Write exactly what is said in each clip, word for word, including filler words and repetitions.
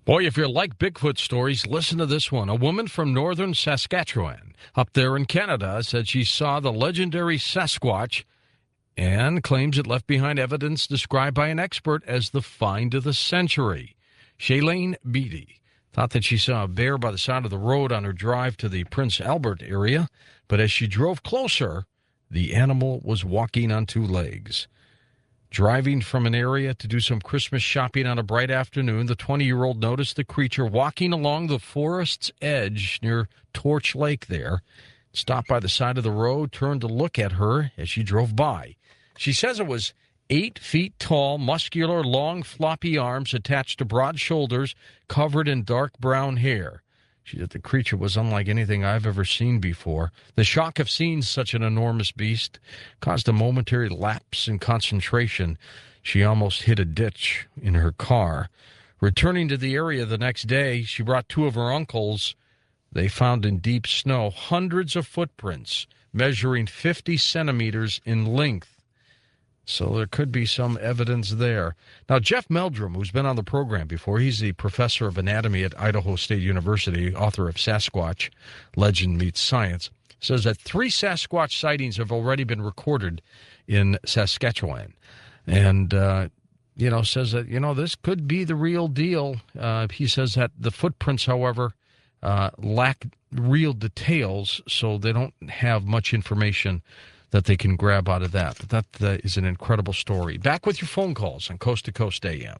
Boy, if you like Bigfoot stories, listen to this one. A woman from northern Saskatchewan, up there in Canada, said she saw the legendary Sasquatch and claims it left behind evidence described by an expert as the find of the century. Shailene Beatty thought that she saw a bear by the side of the road on her drive to the Prince Albert area, but as she drove closer, the animal was walking on two legs. Driving from an area to do some Christmas shopping on a bright afternoon, the twenty-year-old noticed the creature walking along the forest's edge near Torch Lake there. Stopped by the side of the road, turned to look at her as she drove by. She says it was eight feet tall, muscular, long, floppy arms attached to broad shoulders, covered in dark brown hair. She said the creature was unlike anything I've ever seen before. The shock of seeing such an enormous beast caused a momentary lapse in concentration. She almost hit a ditch in her car. Returning to the area the next day, she brought two of her uncles. They found in deep snow hundreds of footprints measuring fifty centimeters in length. So there could be some evidence there. Now, Jeff Meldrum, who's been on the program before, he's the professor of anatomy at Idaho State University, author of Sasquatch, Legend Meets Science, says that three Sasquatch sightings have already been recorded in Saskatchewan. And, uh, you know, says that, you know, this could be the real deal. Uh, he says that the footprints, however, uh, lack real details, so they don't have much information that they can grab out of that. But that uh, is an incredible story. Back with your phone calls on Coast to Coast A M.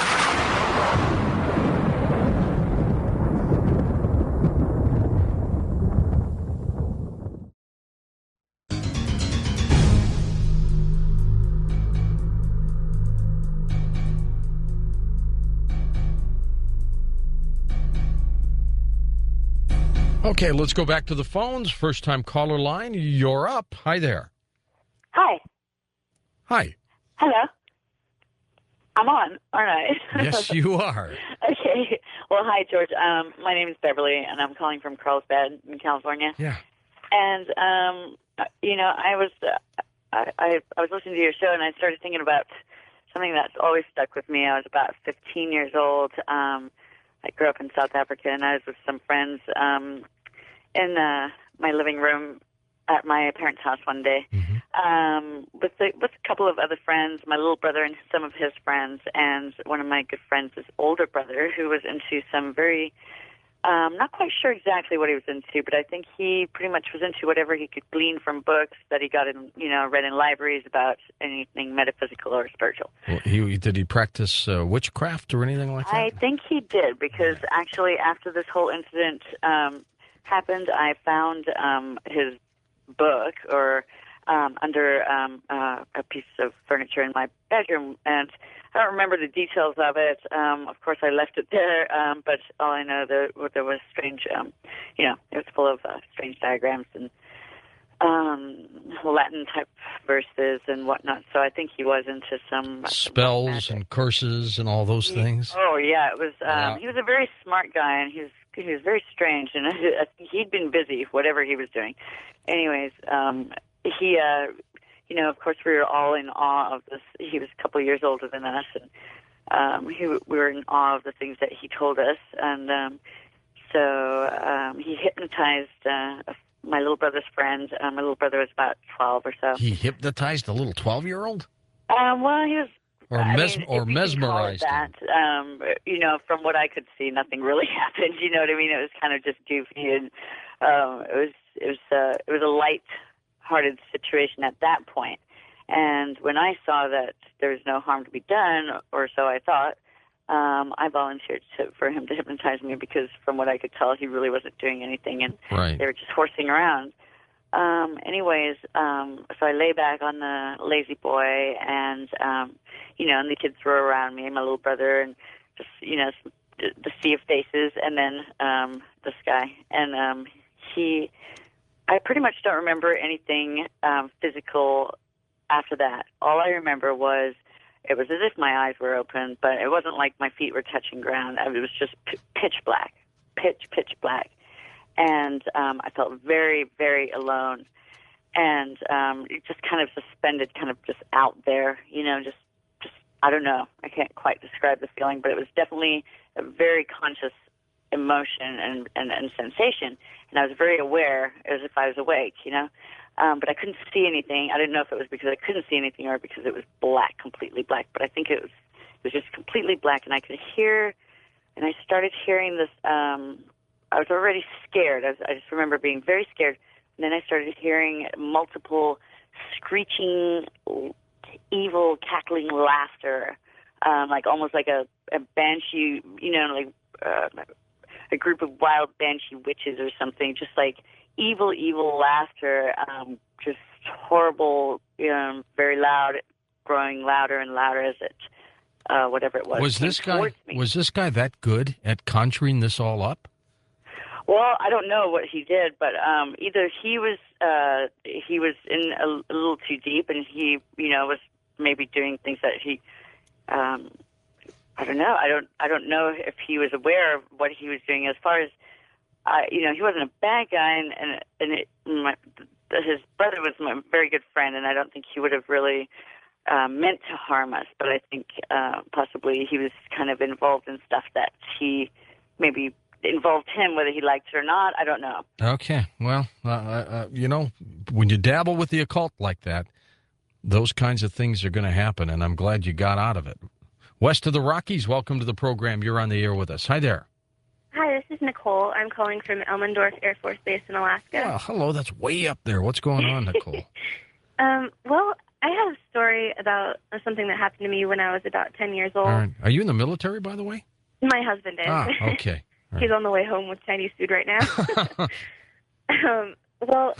Okay, let's go back to the phones. First time caller line, you're up. Hi there. Hi. Hi. Hello. I'm on, aren't I? Yes, you are. Okay. Well, hi, George. Um, my name is Beverly, and I'm calling from Carlsbad in California. Yeah. And, um, you know, I was uh, I, I, I was listening to your show, and I started thinking about something that's always stuck with me. I was about fifteen years old. Um, I grew up in South Africa, and I was with some friends um, in uh, my living room at my parents' house one day, mm-hmm. um, with the, with a couple of other friends, my little brother and some of his friends, and one of my good friends, his older brother, who was into some very, um, not quite sure exactly what he was into, but I think he pretty much was into whatever he could glean from books that he got in, you know, read in libraries about anything metaphysical or spiritual. Well, he, did he practice uh, witchcraft or anything like that? I think he did, because actually after this whole incident um, happened, I found um, his book or um, under um, uh, a piece of furniture in my bedroom, and I don't remember the details of it. Um, of course, I left it there, um, but all I know that there was strange, um, you know, it was full of uh, strange diagrams and um, Latin type verses and whatnot. So I think he was into some spells magic. And curses and all those he, things. Oh yeah, it was. Um, wow. He was a very smart guy, and he was he was very strange, and I think he'd been busy, whatever he was doing. Anyways, um, he, uh, you know, of course, we were all in awe of this. He was a couple of years older than us, and um, he, we were in awe of the things that he told us. And um, so um, he hypnotized uh, my little brother's friend. Uh, my little brother was about twelve or so. He hypnotized a little twelve-year-old? Um, well, he was... Or, mes- I mean, or mesmerized that, um, you know, from what I could see, nothing really happened. You know what I mean? It was kind of just goofy, and um, it was it was uh, it was a light-hearted situation at that point. And when I saw that there was no harm to be done, or so I thought, um, I volunteered to, for him to hypnotize me, because from what I could tell, he really wasn't doing anything, and right. they were just horsing around. Um, anyways, um, so I lay back on the lazy boy, and, um, you know, and the kids were around me, and my little brother, and just, you know, the sea of faces, and then um, the sky. And um, he, I pretty much don't remember anything um, physical after that. All I remember was it was as if my eyes were open, but it wasn't like my feet were touching ground. It was just p- pitch black, pitch, pitch black. And um, I felt very, very alone, and um, just kind of suspended, kind of just out there, you know, just, just I don't know. I can't quite describe the feeling, but it was definitely a very conscious emotion and, and, and sensation, and I was very aware as if I was awake, you know. Um, but I couldn't see anything. I didn't know if it was because I couldn't see anything or because it was black, completely black. But I think it was it was just completely black, and I could hear, and I started hearing this. Um, I was already scared. I, was, I just remember being very scared, and then I started hearing multiple screeching, evil, cackling laughter, um, like almost like a, a banshee, you know, like. Uh, a group of wild banshee witches or something, just like evil, evil laughter, um, just horrible, you know, very loud, growing louder and louder as it, uh, whatever it was. Was came this guy towards me. was this guy that good at conjuring this all up? Well, I don't know what he did, but um, either he was uh, he was in a, a little too deep, and he, you know, was maybe doing things that he. Um, I don't know. I don't. I don't know if he was aware of what he was doing. As far as, uh, you know, he wasn't a bad guy, and and, and it, my, his brother was my very good friend, and I don't think he would have really uh, meant to harm us. But I think uh, possibly he was kind of involved in stuff that he maybe involved him, whether he liked it or not. I don't know. Okay. Well, uh, uh, you know, when you dabble with the occult like that, those kinds of things are going to happen, and I'm glad you got out of it. West of the Rockies, welcome to the program. You're on the air with us. Hi there. Hi, this is Nicole. I'm calling from Elmendorf Air Force Base in Alaska. Well, hello. That's way up there. What's going on, Nicole? um, well, I have a story about something that happened to me when I was about ten years old. All right. Are you in the military, by the way? My husband is. Ah, okay. All He's right. on the way home with Chinese food right now. um, well,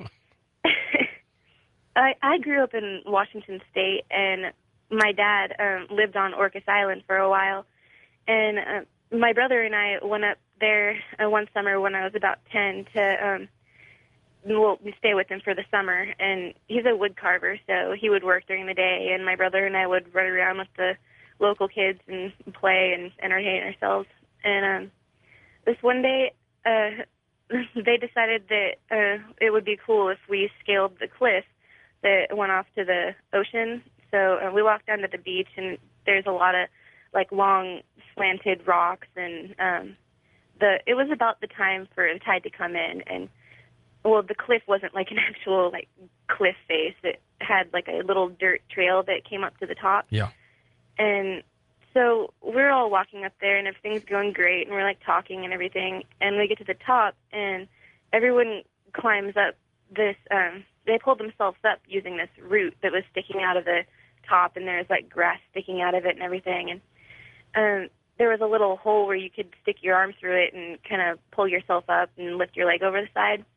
I, I grew up in Washington State, and my dad um, lived on Orcas Island for a while. And uh, my brother and I went up there uh, one summer when I was about ten to um, well, stay with him for the summer. And he's a wood carver, so he would work during the day, and my brother and I would run around with the local kids and play and entertain ourselves. And um, this one day, uh, they decided that uh, it would be cool if we scaled the cliff that went off to the ocean. So uh, we walked down to the beach, and there's a lot of like long slanted rocks, and um, the it was about the time for the tide to come in, and well, the cliff wasn't like an actual like cliff face. It had like a little dirt trail that came up to the top. Yeah. And so we're all walking up there, and everything's going great, and we're like talking and everything. And we get to the top, and everyone climbs up this. Um, they pulled themselves up using this root that was sticking out of the top, and there's like grass sticking out of it and everything. And um, there was a little hole where you could stick your arm through it and kind of pull yourself up and lift your leg over the side.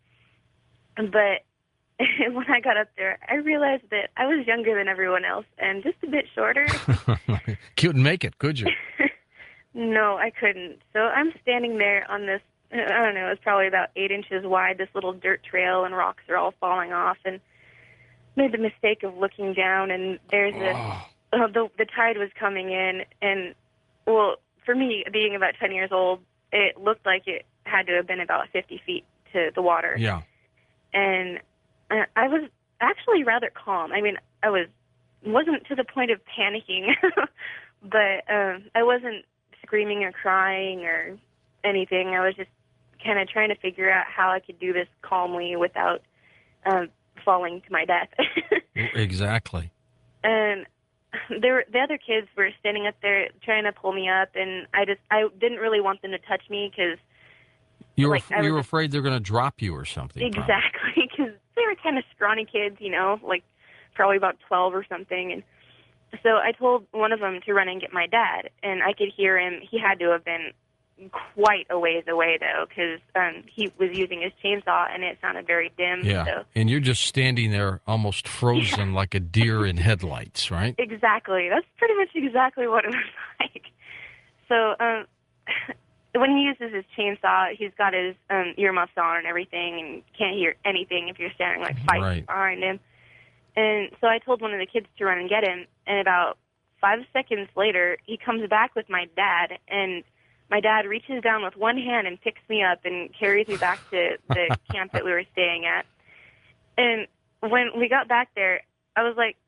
But when I got up there, I realized that I was younger than everyone else and just a bit shorter. Couldn't make it, could you? No, I couldn't. So I'm standing there on this, I don't know, it's probably about eight inches wide, this little dirt trail, and rocks are all falling off, and made the mistake of looking down, and there's a, Oh. uh, the, the tide was coming in, and, well, for me, being about ten years old, it looked like it had to have been about fifty feet to the water. Yeah. And uh, I was actually rather calm. I mean, I was, wasn't to the point of panicking, but um, I wasn't screaming or crying or anything. I was just kind of trying to figure out how I could do this calmly without um, falling to my death. Exactly. And there were, the other kids were standing up there trying to pull me up, and I just I didn't really want them to touch me because You were like, I you were was- afraid they're going to drop you or something. probably. exactly, because they were kind of scrawny kids, you know, like probably about twelve or something. And so I told one of them to run and get my dad, and I could hear him. He had to have been quite a ways away, though, because um, he was using his chainsaw, and it sounded very dim. Yeah. So. And you're just standing there almost frozen like a deer in headlights, right? Exactly. That's pretty much exactly what it was like. So um, when he uses his chainsaw, he's got his um, earmuffs on and everything, and can't hear anything if you're standing like five Right. feet behind him. And so I told one of the kids to run and get him, and about five seconds later, he comes back with my dad, and my dad reaches down with one hand and picks me up and carries me back to the camp that we were staying at. And when we got back there, I was like,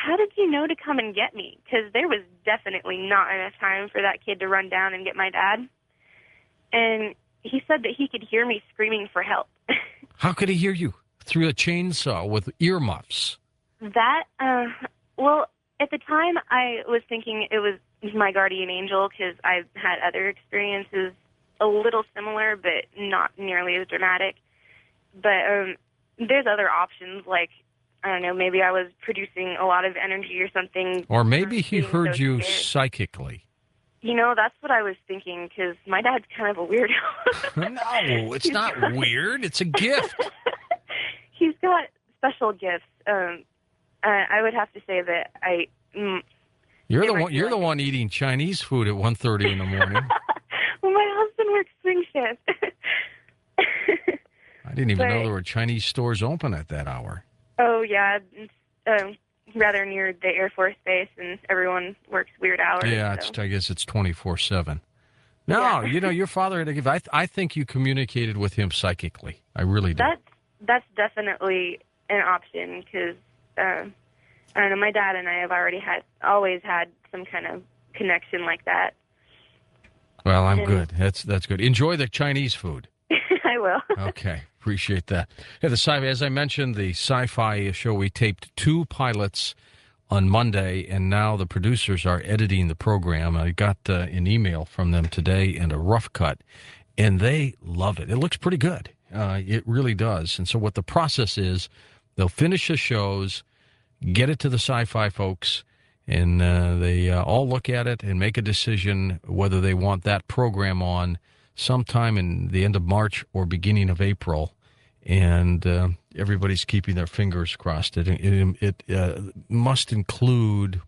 how did you know to come and get me? Because there was definitely not enough time for that kid to run down and get my dad. And he said that he could hear me screaming for help. How could he hear you? Through a chainsaw with earmuffs? That, uh, well, at the time I was thinking it was my guardian angel because I've had other experiences a little similar, but not nearly as dramatic. But um, there's other options, like, I don't know, maybe I was producing a lot of energy or something. Or maybe he being heard so you scared. psychically. You know, that's what I was thinking, because my dad's kind of a weirdo. No, it's not weird. It's a gift. He's got special gifts. Um, uh, I would have to say that I... Mm, You're the Never one. You're the like- one eating Chinese food at one thirty in the morning. well, my husband works swing shift. I didn't even know But- there were Chinese stores open at that hour. Oh, yeah. It's um, rather near the Air Force Base, and everyone works weird hours. Yeah, so. it's, I guess it's twenty-four seven. No, Yeah. you know, your father had a gift. I, th- I think you communicated with him psychically. I really do. That's, that's definitely an option, because, um, I don't know, my dad and I have already had, always had some kind of connection like that. Well, I'm and- good. That's that's good. Enjoy the Chinese food. I will. Okay, appreciate that. Yeah, the sci- as I mentioned, the sci-fi show, we taped two pilots on Monday, and now the producers are editing the program. I got uh, an email from them today and a rough cut, and they love it. It looks pretty good. Uh, it really does. And so what the process is, they'll finish the shows, get it to the sci-fi folks, and uh, they uh, all look at it and make a decision whether they want that program on sometime in the end of March or beginning of April. And uh, everybody's keeping their fingers crossed. It, it, it uh, must include,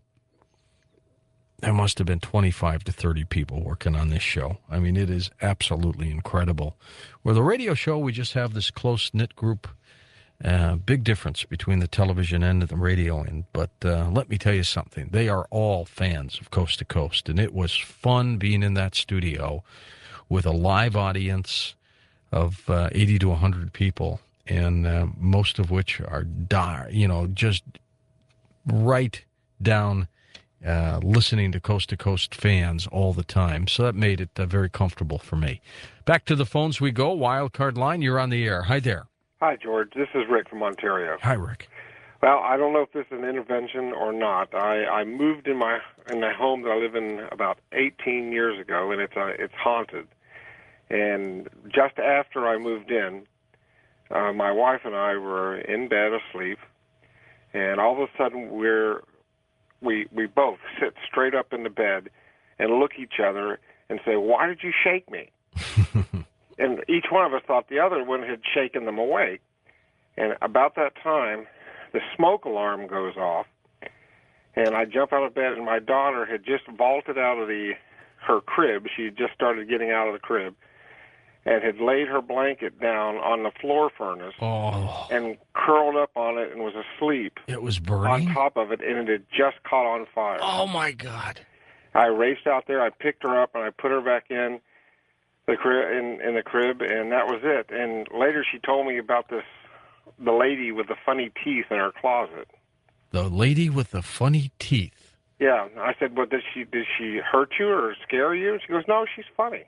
there must have been twenty-five to thirty people working on this show. I mean, it is absolutely incredible. Where the radio show, we just have this close-knit group. Uh, big difference between the television end and the radio end. But uh, let me tell you something. They are all fans of Coast to Coast, and it was fun being in that studio with a live audience of uh, eighty to one hundred people, and uh, most of which are, dire, you know, just right down uh, listening to Coast to Coast fans all the time. So that made it uh, very comfortable for me. Back to the phones we go. Wildcard line, you're on the air. Hi there. Hi, George. This is Rick from Ontario. Hi, Rick. Well, I don't know if this is an intervention or not. I, I moved in my in the home that I live in about eighteen years ago, and it's uh, it's haunted. And just after I moved in, uh, my wife and I were in bed asleep, and all of a sudden we're we we both sit straight up in the bed and look each other and say, "Why did you shake me?" And each one of us thought the other one had shaken them awake. And about that time, the smoke alarm goes off, and I jump out of bed, and my daughter had just vaulted out of the her crib. She had just started getting out of the crib, and had laid her blanket down on the floor furnace Oh, and curled up on it and was asleep it was on burning? top of it, and it had just caught on fire. Oh, my God. I raced out there, I picked her up, and I put her back in the crib, in, in the crib, and that was it. And later she told me about this, the lady with the funny teeth in her closet. The lady with the funny teeth. Yeah, I said, "Well, did she did she hurt you or scare you?" And she goes, "No, she's funny."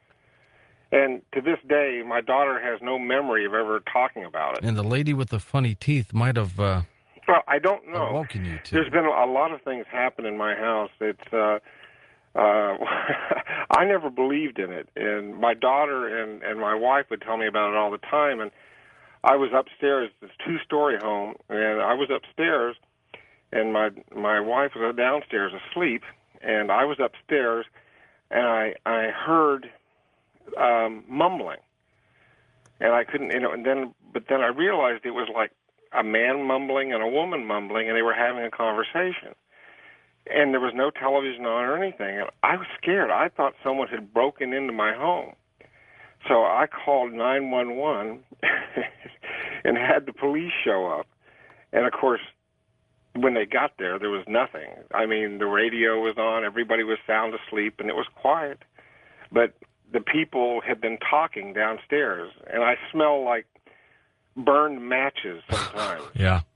And to this day, my daughter has no memory of ever talking about it. And the lady with the funny teeth might have uh, Well, I don't know. awoken you to. There's been a lot of things happen in my house. It's uh, uh, I never believed in it, and my daughter and and my wife would tell me about it all the time. And I was upstairs, this two-story home, and I was upstairs, and my my wife was downstairs asleep, and I was upstairs, and I I heard um, mumbling, and I couldn't, you know, and then but then I realized it was like a man mumbling and a woman mumbling, and they were having a conversation. And there was no television on or anything. And I was scared. I thought someone had broken into my home. So I called nine one one and had the police show up. And, of course, when they got there, there was nothing. I mean, the radio was on. Everybody was sound asleep, and it was quiet. But the people had been talking downstairs, and I smell like burned matches sometimes. Yeah.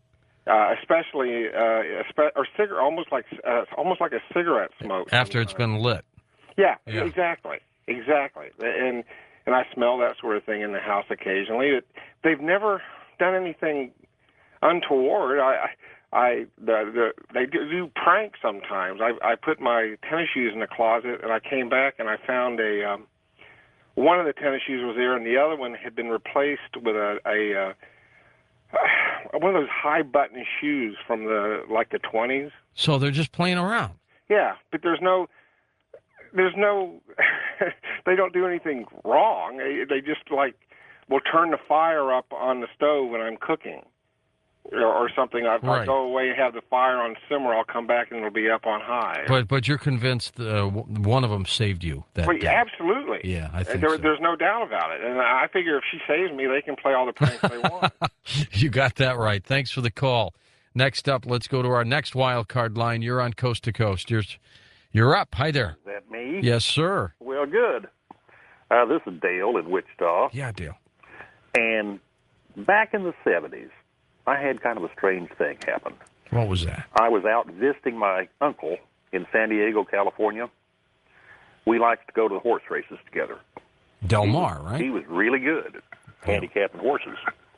uh, especially uh, espe- or cigar, almost like uh, almost like a cigarette smoke. After it's sometimes. been lit. Yeah, Yeah. exactly, exactly. And and I smell that sort of thing in the house occasionally. It, they've never done anything untoward. I, I, I the, the they do, do pranks sometimes. I I put my tennis shoes in the closet, and I came back and I found a um, one of the tennis shoes was there, and the other one had been replaced with a a uh, one of those high button shoes from the like the twenties. So they're just playing around. Yeah, but there's no there's no they don't do anything wrong. They, they just like will turn the fire up on the stove when I'm cooking. Or, or something. I'll, Right. I'll go away and have the fire on simmer. I'll come back and it'll be up on high. But but you're convinced uh, w- one of them saved you that Well, day. absolutely. Yeah, I think there, so. There's no doubt about it. And I figure if she saves me, they can play all the pranks they want. You got that right. Thanks for the call. Next up, let's go to our next wild card line. You're on Coast to Coast. You're, you're up. Hi there. Is that me? Yes, sir. Well, good. Uh, this is Dale in Wichita. Yeah, Dale. And back in the seventies, I had kind of a strange thing happen. What was that? I was out visiting my uncle in San Diego, California. We liked to go to the horse races together. Del Mar, right? He was really good at handicapping horses.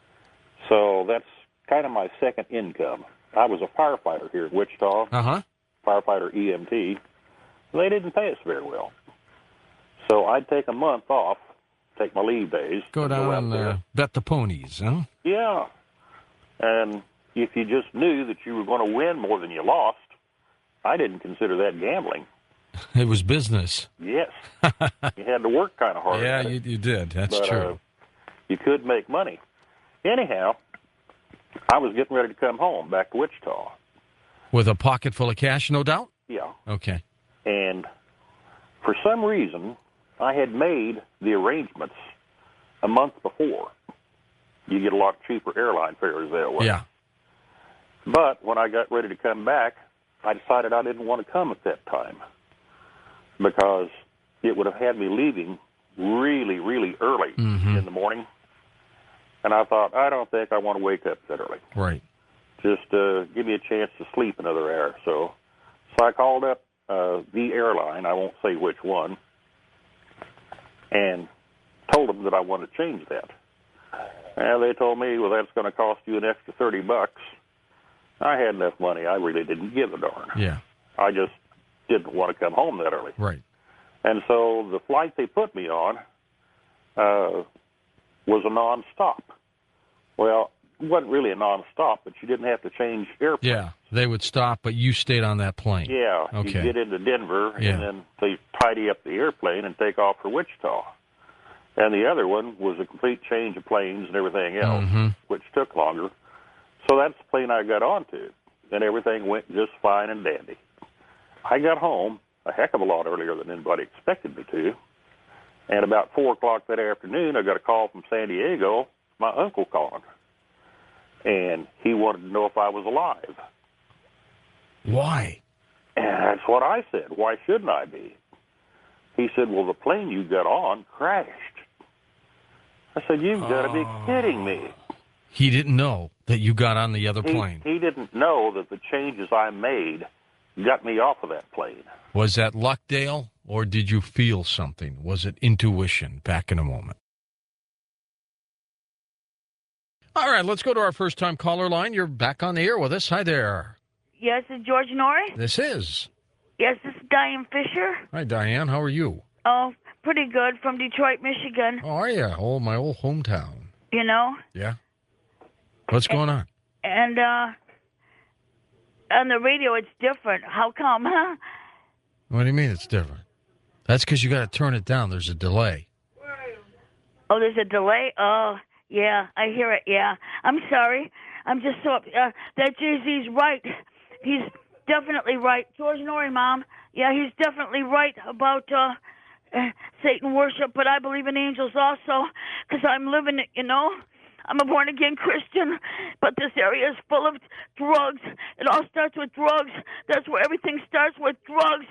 So that's kind of my second income. I was a firefighter here in Wichita, Uh-huh. firefighter E M T. They didn't pay us very well. So I'd take a month off, take my leave days. Go and down out and there. uh, bet the ponies, huh? Yeah. And if you just knew that you were going to win more than you lost, I didn't consider that gambling. It was business. Yes. You had to work kind of hard. Yeah, at it, you, you did. That's but, true. Uh, you could make money. Anyhow, I was getting ready to come home back to Wichita. With a pocket full of cash, no doubt? Yeah. Okay. And for some reason, I had made the arrangements a month before. You get a lot cheaper airline fares that way. Yeah. But when I got ready to come back, I decided I didn't want to come at that time because it would have had me leaving really, really early Mhm. in the morning. And I thought, I don't think I want to wake up that early. Right. Just uh, give me a chance to sleep another hour or so. So I called up uh, the airline, I won't say which one, and told them that I wanted to change that. And they told me, well, that's going to cost you an extra thirty bucks. I had enough money. I really didn't give a darn. Yeah. I just didn't want to come home that early. Right. And so the flight they put me on uh, was a nonstop. Well, it wasn't really a nonstop, but you didn't have to change airplanes. Yeah. They would stop, but you stayed on that plane. Yeah, Okay. you get into Denver, Yeah. and then they tidy up the airplane and take off for Wichita. And the other one was a complete change of planes and everything else, Mhm. which took longer. So that's the plane I got onto, and everything went just fine and dandy. I got home a heck of a lot earlier than anybody expected me to, and about four o'clock that afternoon, I got a call from San Diego. My uncle called, and he wanted to know if I was alive. Why? And that's what I said. Why shouldn't I be? He said, well, the plane you got on crashed. I said, you've got to be kidding me. He didn't know that you got on the other He, plane. he didn't know that the changes I made got me off of that plane. Was that luck, Dale, or did you feel something? Was it intuition? Back in a moment. All right, let's go to our first-time caller line. You're back on the air with us. Hi there. Yes, it's George Norrie. This is. Yes, this is Diane Fisher. Hi, Diane. How are you? Oh, pretty good, from Detroit, Michigan. How are you? Oh, my old hometown. You know, Yeah. What's going on? and uh, on the radio it's different. How come? Huh? What do you mean it's different? That's because you got to turn it down. There's a delay. Oh, there's a delay. Oh, yeah, I hear it. Yeah, I'm sorry. I'm just so uh, that Jay Z's right. He's definitely right. George Norrie, Mom. Yeah, he's definitely right about uh, uh, Satan worship. But I believe in angels also, because I'm living it. You know. I'm a born-again Christian, but this area is full of drugs. It all starts with drugs. That's where everything starts, with drugs.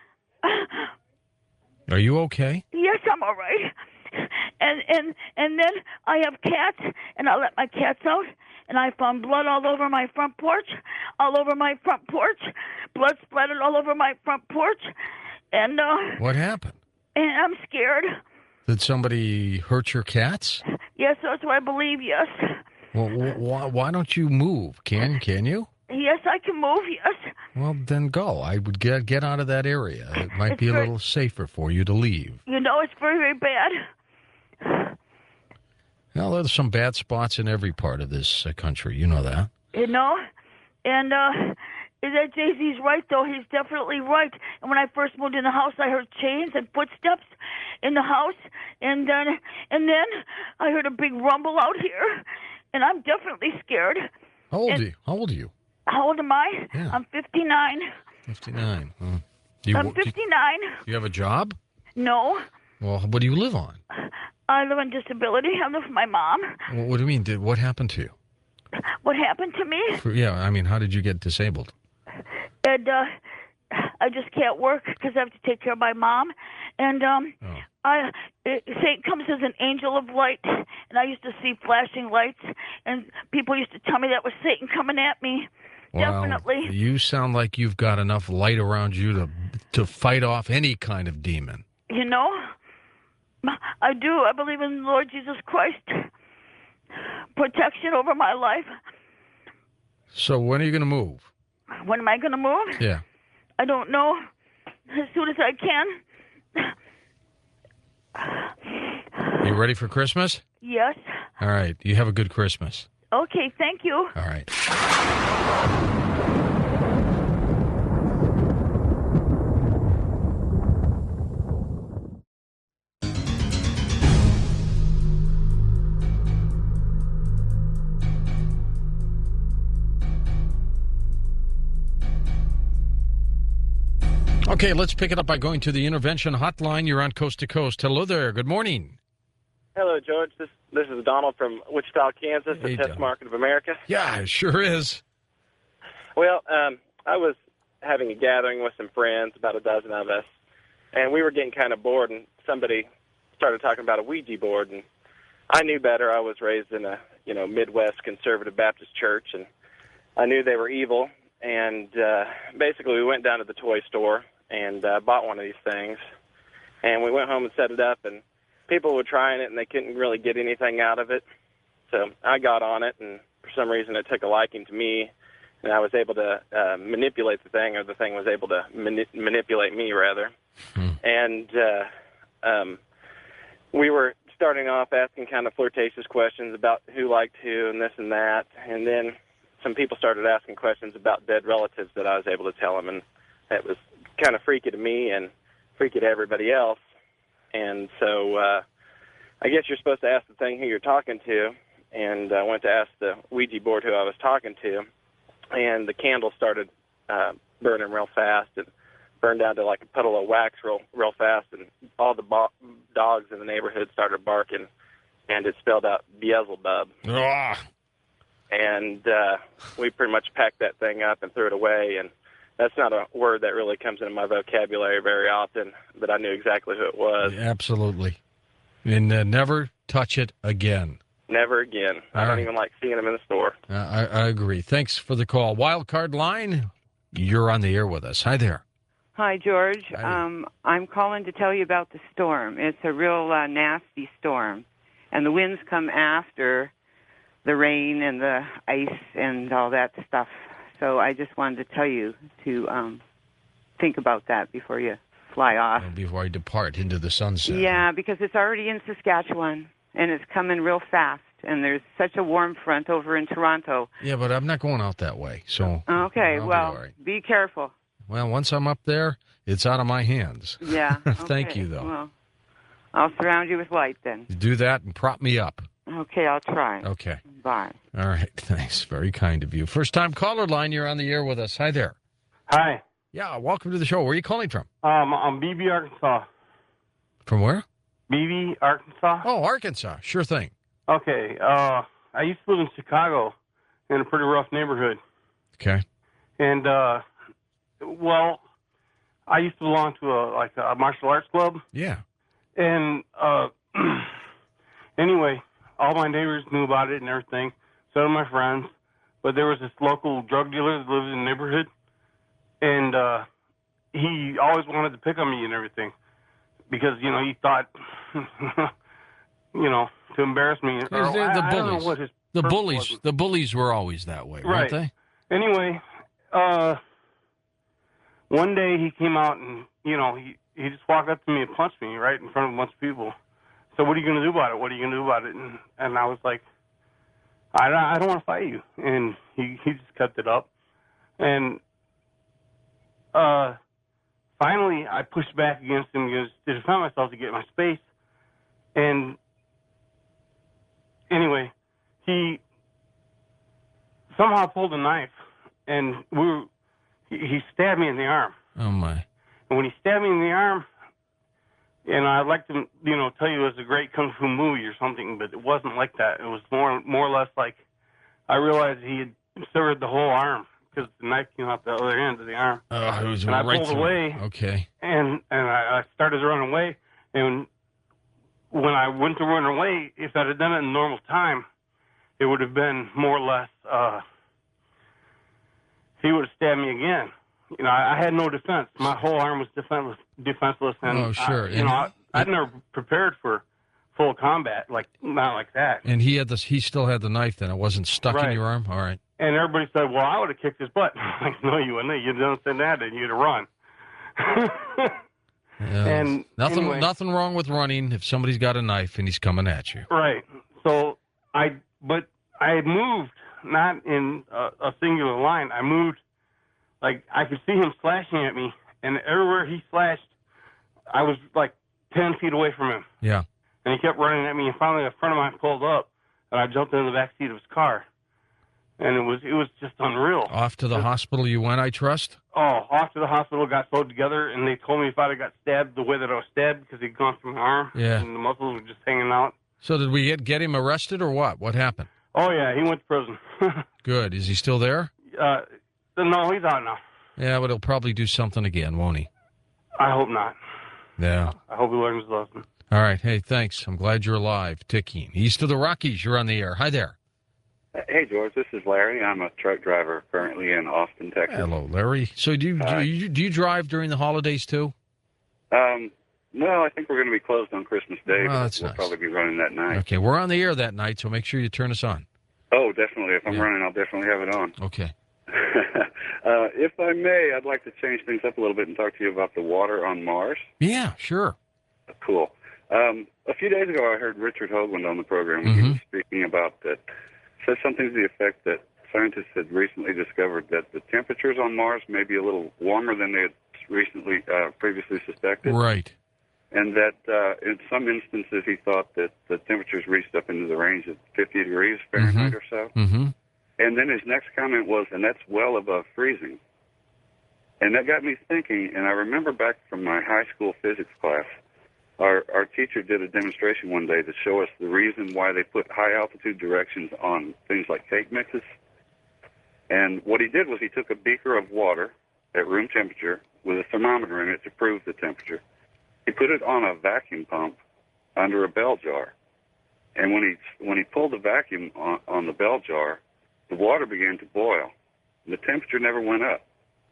Are you okay? Yes, I'm all right. And and and then I have cats, and I let my cats out, and I found blood all over my front porch, all over my front porch, blood splattered all over my front porch, and uh, What happened? and I'm scared. Did somebody hurt your cats? Yes, that's what I believe. Yes, Well, wh- why, why don't you move? Can can you? yes, I can move. Yes, Well, then go. I would get get out of that area. It might It's be a very- little safer for you to leave. you know it's very, very bad. Well, there's some bad spots in every part of this uh, country. You know that. You know, and uh, that Jay Z's right though. He's definitely right. And when I first moved in the house, I heard chains and footsteps in the house, and then and then I heard a big rumble out here, and I'm definitely scared. How old And- are you? How old are you? How old am I? Yeah. I'm fifty-nine. fifty-nine. Hmm. Do you, I'm wo- do fifty-nine. you have a job? No, Well, what do you live on? I live on disability. I live with my mom. Wh- What do you mean? Did what happened to you? What happened to me? For- Yeah, I mean, how did you get disabled? And uh, I just can't work because I have to take care of my mom. And um, Oh. I it, Satan comes as an angel of light, and I used to see flashing lights, and people used to tell me that was Satan coming at me. Well, Definitely. you sound like you've got enough light around you to to fight off any kind of demon. You know, I do. I believe in the Lord Jesus Christ. Protection over my life. So when are you going to move? When am I going to move? Yeah. I don't know. As soon as I can. You ready for Christmas? Yes. All right. You have a good Christmas. Okay, thank you. All right. Okay, let's pick it up by going to the intervention hotline. You're on Coast to Coast. Hello there. Good morning. Hello, George. This this is Donald from Wichita, Kansas, the Hey, test Donald. market of America. Yeah, it sure is. Well, um, I was having a gathering with some friends, about a dozen of us, and we were getting kind of bored, and somebody started talking about a Ouija board, and I knew better. I was raised in a you know Midwest conservative Baptist church, and I knew they were evil. And uh, basically, we went down to the toy store and uh, bought one of these things, and we went home and set it up, and people were trying it, and they couldn't really get anything out of it. So I got on it, and for some reason it took a liking to me, and I was able to uh, manipulate the thing, or the thing was able to mani- manipulate me, rather. Hmm. And uh, um, we were starting off asking kind of flirtatious questions about who liked who and this and that, and then some people started asking questions about dead relatives that I was able to tell them, and it was kind of freaky to me and freaky to everybody else. And so uh, I guess you're supposed to ask the thing who you're talking to, and I went to ask the Ouija board who I was talking to, and the candle started uh, burning real fast and burned down to like a puddle of wax real real fast, and all the bo- dogs in the neighborhood started barking, and it spelled out Beelzebub. Ah. And uh, we pretty much packed that thing up and threw it away, and that's not a word that really comes into my vocabulary very often, but I knew exactly who it was. Absolutely. And uh, never touch it again. Never again. I All don't right. even like seeing them in the store. Uh, I, I agree. Thanks for the call. Wildcard line, you're on the air with us. Hi there. Hi, George. Hi. Um, I'm calling to tell you about the storm. It's a real uh, nasty storm, and the winds come after the rain and the ice and all that stuff. So I just wanted to tell you to um, think about that before you fly off. Uh, Before I depart into the sunset. Yeah, because it's already in Saskatchewan, and it's coming real fast, and there's such a warm front over in Toronto. Yeah, but I'm not going out that way. So, Okay, I'll be well, all right. be careful. Well, once I'm up there, it's out of my hands. Yeah. Thank okay. you, though. Well, I'll surround you with light then. Do that and prop me up. Okay, I'll try. Okay. Bye. All right. Thanks. Very kind of you. First time caller line, you're on the air with us. Hi there. Hi, Yeah, welcome to the show. Where are you calling from? um, I'm B B, Arkansas. From where? B B, Arkansas. Oh, Arkansas. Sure thing. Okay. Uh, I used to live in Chicago, in a pretty rough neighborhood, Okay. and uh, well, I used to belong to a like a martial arts club, Yeah. and uh, anyway, all my neighbors knew about it and everything. some of my friends, but there was this local drug dealer that lives in the neighborhood, and uh, he always wanted to pick on me and everything because, you know, he thought, you know, to embarrass me. Or, The, the I, I don't know bullies. what his The purpose bullies. was. The bullies were always that way, Right. weren't they? Anyway, uh, one day he came out and, you know, he, he just walked up to me and punched me right in front of a bunch of people. So what are you going to do about it? What are you going to do about it? And, and I was like, I, I don't want to fight you. And he, he just kept it up. And uh, finally I pushed back against him because to defend myself to get my space. And anyway, he somehow pulled a knife, and we were, he, he stabbed me in the arm. Oh, my. And when he stabbed me in the arm, and I'd like to, you know, tell you it was a great kung fu movie or something, but it wasn't like that. It was more, more or less like I realized he had severed the whole arm because the knife came out the other end of the arm. Oh, it was and I right pulled through. away, Okay. and and I, I started to run away. And when I went to run away, if I'd have done it in normal time, it would have been more or less. Uh, he would have stabbed me again. You know, I, I had no defense. My whole arm was defenseless. Defenseless, and Oh, sure. I, you And- know, I, I'd never prepared for full combat, like not like that. And he had this. He still had the knife. Then it wasn't stuck in Right. your arm. All right. And everybody said, "Well, I would have kicked his butt." I'm like, no, you wouldn't. You'd done that, and you'd have run. Yeah, And nothing. anyway. Nothing wrong with running if somebody's got a knife and he's coming at you. Right. So I, but I moved not in a, a singular line. I moved, like I could see him slashing at me, and everywhere he slashed, I was like ten feet away from him. Yeah. And he kept running at me, and finally a friend of mine pulled up, and I jumped into the back seat of his car, and it was it was just unreal. Off to the hospital you went, I trust? Oh, off to the hospital, got sewed together, and they told me if I'd have got stabbed the way that I was stabbed because he'd gone through my arm, Yeah. and the muscles were just hanging out. So did we get, get him arrested or what? What happened? Oh yeah, he went to prison. Good. Is he still there? uh, no, he's out now. Yeah, but he'll probably do something again, won't he? I hope not. Yeah. I hope he learns his lesson. All right. Hey, thanks. I'm glad you're alive. Ticking. East of the Rockies, you're on the air. Hi there. Hey, George, this is Larry. I'm a truck driver currently in Austin, Texas. Hello, Larry. So do you, do you, do you drive during the holidays too? Um, no, I think we're going to be closed on Christmas Day, Oh, but that's we'll nice. probably be running that night. Okay, we're on the air that night, so make sure you turn us on. Oh, definitely. If I'm Yeah. running, I'll definitely have it on. Okay. uh, if I may, I'd like to change things up a little bit and talk to you about the water on Mars. Yeah, sure. Cool. Um, a few days ago, I heard Richard Hoagland on the program when he Mhm. was speaking about that. Said something to the effect that scientists had recently discovered that the temperatures on Mars may be a little warmer than they had recently uh, previously suspected, Right. and that uh, in some instances he thought that the temperatures reached up into the range of fifty degrees Fahrenheit Mhm. or so. Mm-hmm. And then his next comment was, and that's well above freezing. And that got me thinking, and I remember back from my high school physics class, our, our teacher did a demonstration one day to show us the reason why they put high altitude directions on things like cake mixes. And what he did was he took a beaker of water at room temperature with a thermometer in it to prove the temperature. He put it on a vacuum pump under a bell jar. And when he, when he pulled the vacuum on, on the bell jar, the water began to boil. The temperature never went up.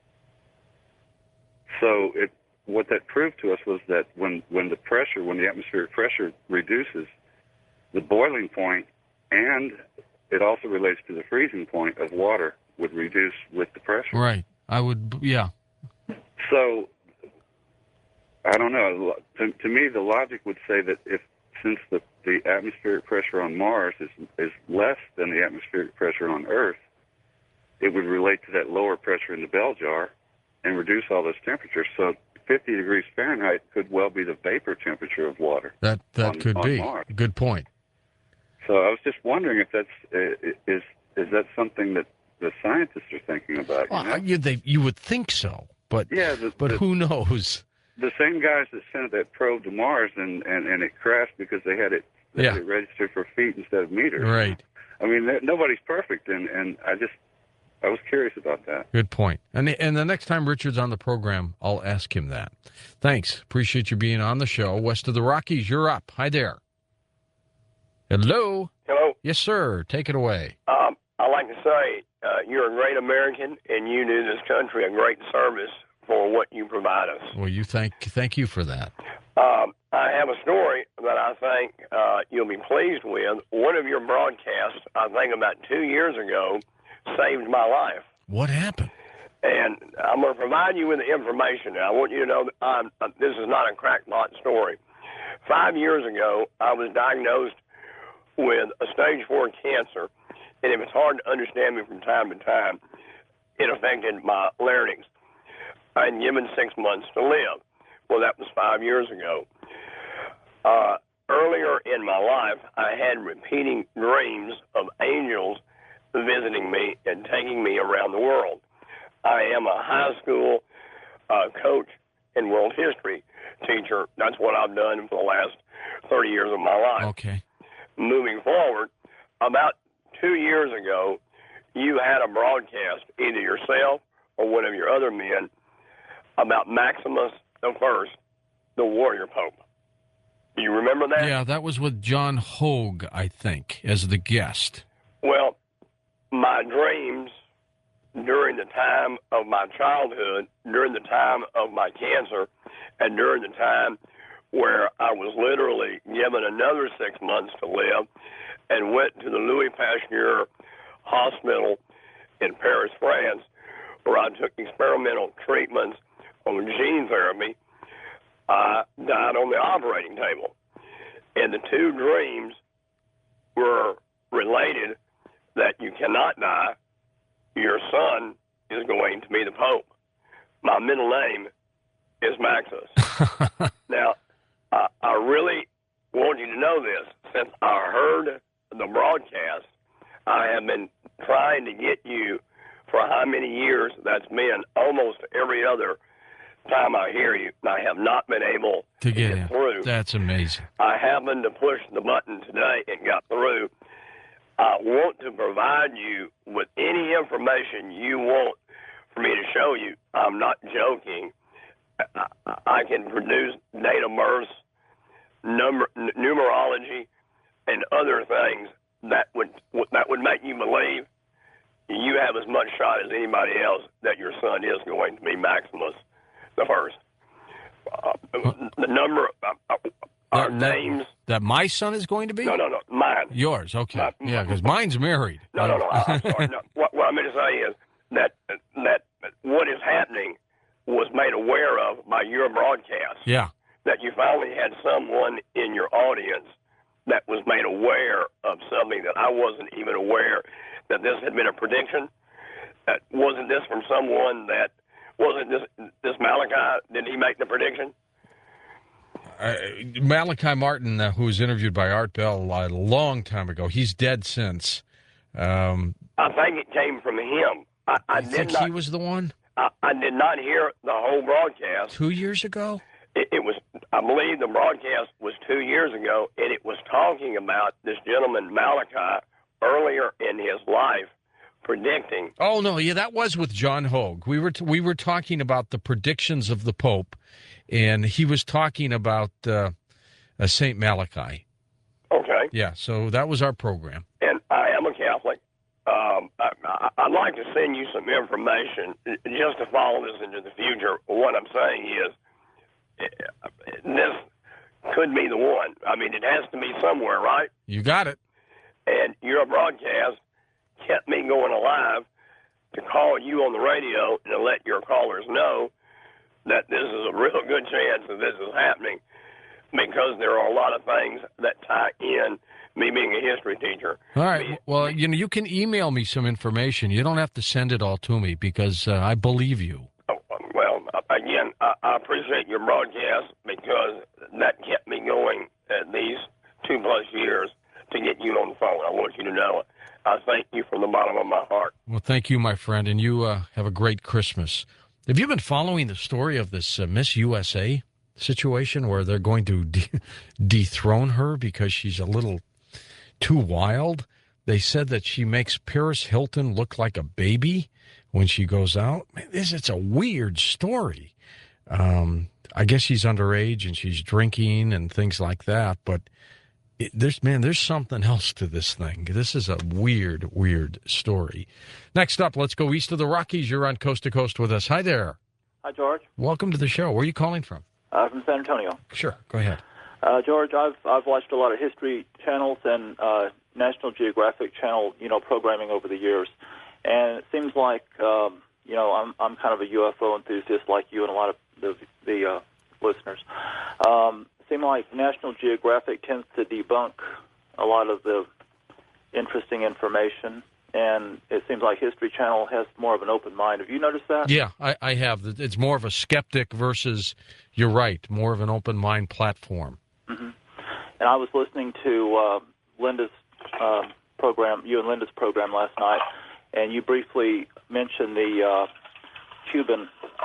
So it, what that proved to us was that when, when the pressure, when the atmospheric pressure reduces, the boiling point, and it also relates to the freezing point of water, would reduce with the pressure. Right. I would, yeah. So, I don't know. To, to me, the logic would say that if, since the, the atmospheric pressure on Mars is, is less than the atmospheric pressure on Earth, it would relate to that lower pressure in the bell jar and reduce all those temperatures. So fifty degrees Fahrenheit could well be the vapor temperature of water. That that on- could on be. Mars. Good point. So I was just wondering if that's uh, is is that something that the scientists are thinking about? You Well, know? you, they, you would think so, but Yeah, the, but the, who knows? the same guys that sent that probe to Mars and, and, and it crashed because they had it, they Yeah. had it registered for feet instead of meters. Right. I mean, there- nobody's perfect, and, and I just I was curious about that. Good point. And the, and the next time Richard's on the program, I'll ask him that. Thanks. Appreciate you being on the show. West of the Rockies, you're up. Hi there. Hello. Hello. Yes, sir. Take it away. Um, I'd like to say uh, you're a great American, and you do this country a great service for what you provide us. Well, you thank thank you for that. Um, I have a story that I think uh, you'll be pleased with. One of your broadcasts, I think about two years ago, saved my life. What happened? And I'm going to provide you with the information. I want you to know that I'm, uh, this is not a crackpot story. Five years ago, I was diagnosed with a stage four cancer, and if it's hard to understand me from time to time, it affected my larynx. I'd given six months to live. Well, that was five years ago. Uh, earlier in my life, I had repeating dreams of angels visiting me and taking me around the world. I am a high school uh, coach and world history teacher. That's what I've done for the last thirty years of my life. Okay. Moving forward, about two years ago, you had a broadcast, either yourself or one of your other men, about Maximus the First, the warrior pope. Do you remember that? Yeah, that was with John Hogue, I think, as the guest. Well, my dreams during the time of my childhood, during the time of my cancer, and during the time where I was literally given another six months to live and went to the Louis Pasteur Hospital in Paris, France, where I took experimental treatments on gene therapy, I died on the operating table. And the two dreams were related that you cannot die. Your son is going to be the Pope. My middle name is Maximus. Now, I, I really want you to know this. Since I heard the broadcast, I have been trying to get you for how many years? That's been almost every other time I hear you. I have not been able to to get, get in. through. That's amazing. I happened to push the button today and got through. I want to provide you with any information you want for me to show you. I'm not joking. I, I can produce date of births, number, n- numerology, and other things that would that would make you believe you have as much shot as anybody else that your son is going to be Maximus the First. Uh, the number, uh, our That- that- names. That my son is going to be? No, no, no, mine. Yours, okay. My- yeah, because mine's married. No, no, no. I, I'm sorry. No. What, what I meant to say is that that what is happening was made aware of by your broadcast. Yeah. That you finally had someone in your audience that was made aware of something that I wasn't even aware that this had been a prediction. That wasn't this from someone that wasn't this this Malachi? Did he make the prediction? Uh, Malachi Martin, uh, who was interviewed by Art Bell a long time ago, he's dead since. Um, I think it came from him. I, I I did think not. he was the one I, I did not hear the whole broadcast. two years ago. It, it was, I believe, the broadcast was two years ago, and it was talking about this gentleman Malachi earlier in his life predicting. Oh no, yeah, that was with John Hogue. We were t- we were talking about the predictions of the Pope, and he was talking about uh, uh, Saint Malachi. Okay. Yeah, so that was our program. And I am a Catholic. Um, I, I, I'd like to send you some information just to follow this into the future. What I'm saying is, uh, this could be the one. I mean, it has to be somewhere, right? You got it. And your broadcast kept me going alive to call you on the radio and to let your callers know that this is a real good chance that this is happening, because there are a lot of things that tie in me being a history teacher. All right. Well, you know, you can email me some information. You don't have to send it all to me because uh, I believe you. Well, again, I, I appreciate your broadcast because that kept me going at these two plus years to get you on the phone. I want you to know it. I thank you from the bottom of my heart. Well, thank you, my friend, and you uh, have a great Christmas. Have you been following the story of this uh, Miss U S A situation where they're going to de- dethrone her because she's a little too wild? They said that she makes Paris Hilton look like a baby when she goes out. Man, this it's a weird story. Um, I guess she's underage and she's drinking and things like that, but it, there's man, there's something else to this thing. This is a weird, weird story. Next up, let's go east of the Rockies. You're on Coast to Coast with us. Hi there. Hi, George. Welcome to the show. Where are you calling from? Uh, from San Antonio. Sure, go ahead. Uh, George, I've I've watched a lot of History channels and uh, National Geographic Channel, you know, programming over the years, and it seems like um, you know I'm I'm kind of a U F O enthusiast like you and a lot of the the uh, listeners. Um, it seems like National Geographic tends to debunk a lot of the interesting information, and it seems like History Channel has more of an open mind. Have you noticed that? Yeah, I, I have. It's more of a skeptic versus, you're right, more of an open mind platform. Mm-hmm. And I was listening to uh, Linda's uh, program, you and Linda's program last night, and you briefly mentioned the uh, Cuban,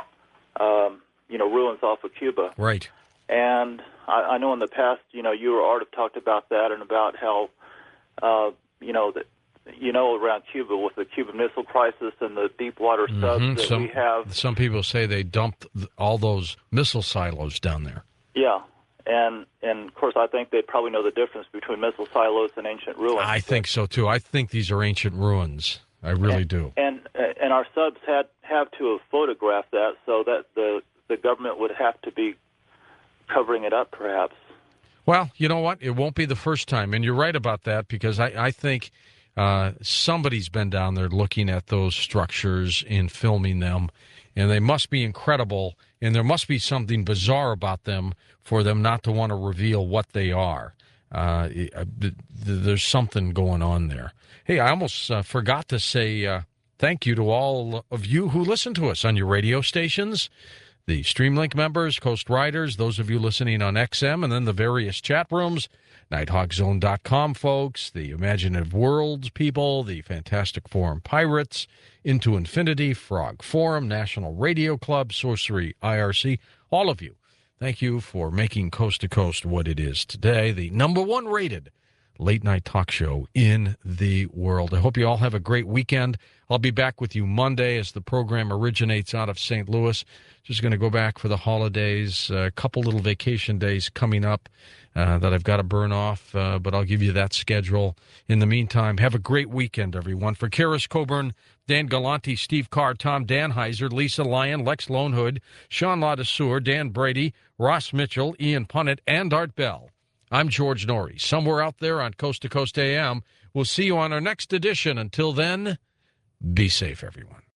um, you know, ruins off of Cuba. Right. And I, I know in the past, you know, you or Art have talked about that and about how, uh, you know, that you know, around Cuba with the Cuban Missile Crisis and the deep water subs Mm-hmm. that some, we have. Some people say they dumped all those missile silos down there. Yeah. And, and of course, I think they probably know the difference between missile silos and ancient ruins. I think so, too. I think these are ancient ruins. I really and, do. And and our subs had have to have photographed that, so that the, the government would have to be covering it up, perhaps. Well, you know what? It won't be the first time. And you're right about that, because I, I think uh, somebody's been down there looking at those structures and filming them. And they must be incredible, and there must be something bizarre about them for them not to want to reveal what they are. Uh, there's something going on there. Hey, I almost uh, forgot to say uh, thank you to all of you who listen to us on your radio stations, the Streamlink members, Coast Riders, those of you listening on X M, and then the various chat rooms, nighthawk zone dot com folks, the Imaginative Worlds people, the Fantastic Forum Pirates, Into Infinity, Frog Forum, National Radio Club, Sorcery I R C, all of you. Thank you for making Coast to Coast what it is today, the number one rated late-night talk show in the world. I hope you all have a great weekend. I'll be back with you Monday as the program originates out of Saint Louis. Just going to go back for the holidays, a couple little vacation days coming up uh, that I've got to burn off, uh, but I'll give you that schedule. In the meantime, have a great weekend, everyone. For Karis Coburn, Dan Galante, Steve Carr, Tom Danheiser, Lisa Lyon, Lex Lonehood, Sean Ladesseur, Dan Brady, Ross Mitchell, Ian Punnett, and Art Bell, I'm George Norrie, somewhere out there on Coast to Coast A M. We'll see you on our next edition. Until then, be safe, everyone.